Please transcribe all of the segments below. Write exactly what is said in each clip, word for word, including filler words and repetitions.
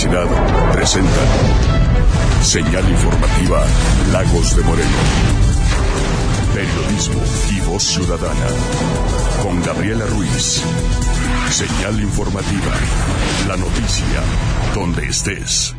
Universidad presenta Señal Informativa Lagos de Moreno. Periodismo y voz ciudadana. Con Gabriela Ruiz. Señal Informativa. La noticia donde estés.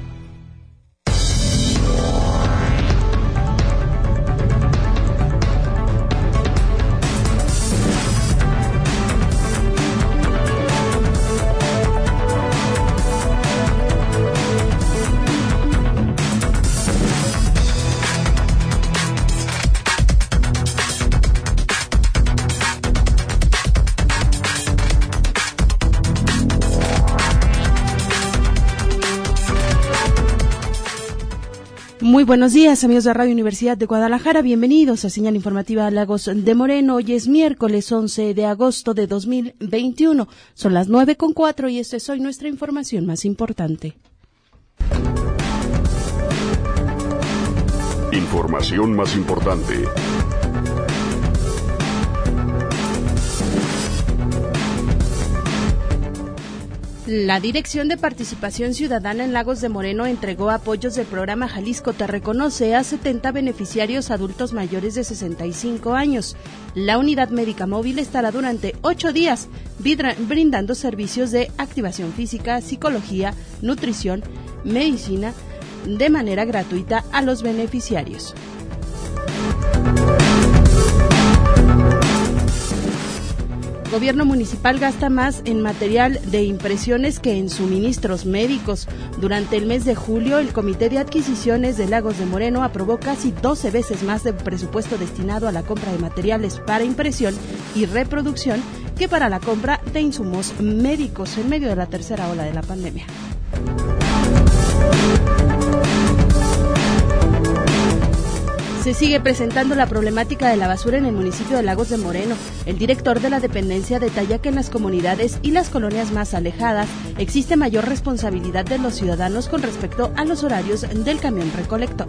Muy buenos días, amigos de Radio Universidad de Guadalajara. Bienvenidos a Señal Informativa Lagos de Moreno. Hoy es miércoles once de agosto de dos mil veintiuno. Son las nueve con cuatro y esta es hoy nuestra información más importante. Información más importante. La Dirección de Participación Ciudadana en Lagos de Moreno entregó apoyos del programa Jalisco Te Reconoce a setenta beneficiarios adultos mayores de sesenta y cinco años. La unidad médica móvil estará durante ocho días brindando servicios de activación física, psicología, nutrición, medicina de manera gratuita a los beneficiarios. Gobierno municipal gasta más en material de impresiones que en suministros médicos. Durante el mes de julio, el Comité de Adquisiciones de Lagos de Moreno aprobó casi doce veces más de presupuesto destinado a la compra de materiales para impresión y reproducción que para la compra de insumos médicos en medio de la tercera ola de la pandemia. Se sigue presentando la problemática de la basura en el municipio de Lagos de Moreno. El director de la dependencia detalla que en las comunidades y las colonias más alejadas existe mayor responsabilidad de los ciudadanos con respecto a los horarios del camión recolector.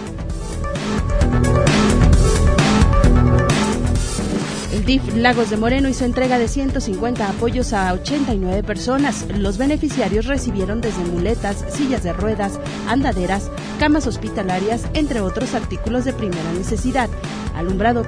El D I F Lagos de Moreno hizo entrega de ciento cincuenta apoyos a ochenta y nueve personas. Los beneficiarios recibieron desde muletas, sillas de ruedas, andaderas, camas hospitalarias, entre otros artículos de primera necesidad. Alumbrado.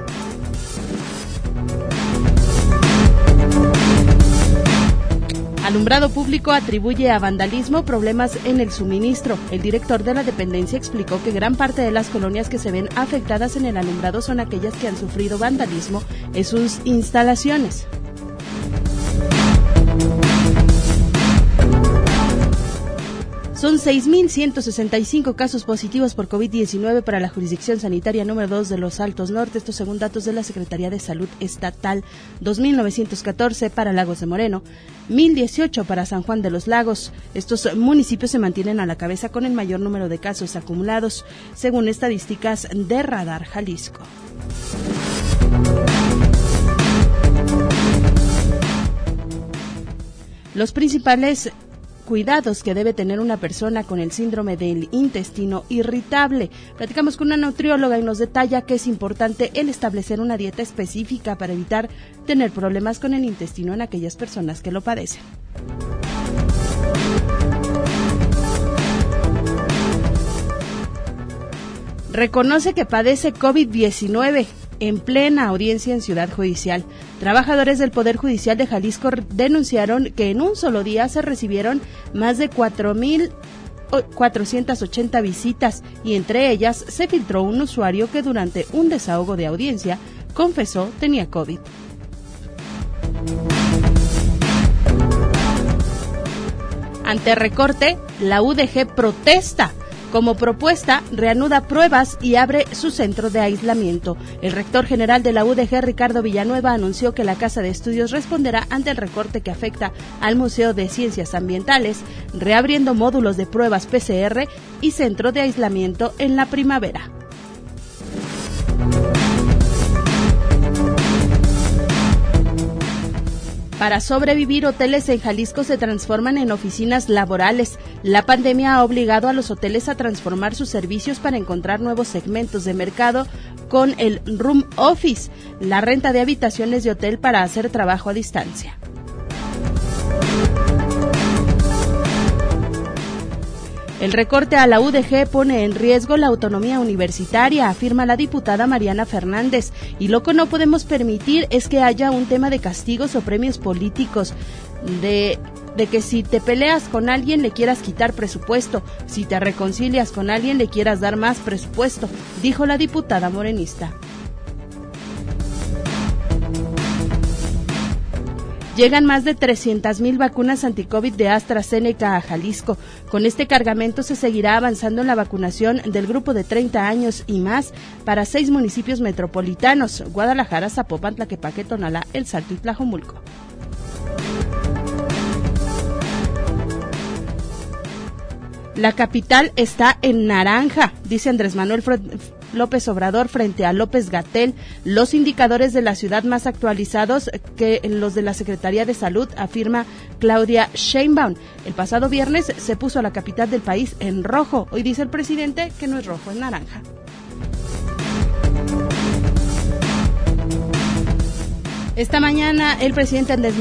Alumbrado Público atribuye a vandalismo problemas en el suministro. El director de la dependencia explicó que gran parte de las colonias que se ven afectadas en el alumbrado son aquellas que han sufrido vandalismo en sus instalaciones. Son seis mil ciento sesenta y cinco casos positivos por COVID diecinueve para la jurisdicción sanitaria número dos de los Altos Norte, estos según datos de la Secretaría de Salud Estatal. dos mil novecientos catorce para Lagos de Moreno, mil dieciocho para San Juan de los Lagos. Estos municipios se mantienen a la cabeza con el mayor número de casos acumulados, según estadísticas de Radar Jalisco. Los principales cuidados que debe tener una persona con el síndrome del intestino irritable. Platicamos con una nutrióloga y nos detalla que es importante el establecer una dieta específica para evitar tener problemas con el intestino en aquellas personas que lo padecen. Reconoce que padece COVID diecinueve. En plena audiencia en Ciudad Judicial, trabajadores del Poder Judicial de Jalisco denunciaron que en un solo día se recibieron más de cuatro mil cuatrocientas ochenta visitas y entre ellas se filtró un usuario que durante un desahogo de audiencia confesó tenía COVID. Ante recorte, la U D G protesta. Como propuesta, reanuda pruebas y abre su centro de aislamiento. El rector general de la U D G, Ricardo Villanueva, anunció que la Casa de Estudios responderá ante el recorte que afecta al Museo de Ciencias Ambientales, reabriendo módulos de pruebas P C R y centro de aislamiento en la primavera. Para sobrevivir, hoteles en Jalisco se transforman en oficinas laborales. La pandemia ha obligado a los hoteles a transformar sus servicios para encontrar nuevos segmentos de mercado con el room office, la renta de habitaciones de hotel para hacer trabajo a distancia. El recorte a la U D G pone en riesgo la autonomía universitaria, afirma la diputada Mariana Fernández, y lo que no podemos permitir es que haya un tema de castigos o premios políticos, de, de que si te peleas con alguien le quieras quitar presupuesto, si te reconcilias con alguien le quieras dar más presupuesto, dijo la diputada morenista. Llegan más de trescientas mil vacunas anticovid de AstraZeneca a Jalisco. Con este cargamento se seguirá avanzando en la vacunación del grupo de treinta años y más para seis municipios metropolitanos: Guadalajara, Zapopan, Tlaquepaque, Tonalá, El Salto y Tlajomulco. La capital está en naranja, dice Andrés Manuel López Obrador frente a López-Gatell. Los indicadores de la ciudad más actualizados que los de la Secretaría de Salud, afirma Claudia Sheinbaum. El pasado viernes se puso a la capital del país en rojo. Hoy dice el presidente que no es rojo, es naranja. Esta mañana el presidente Andrés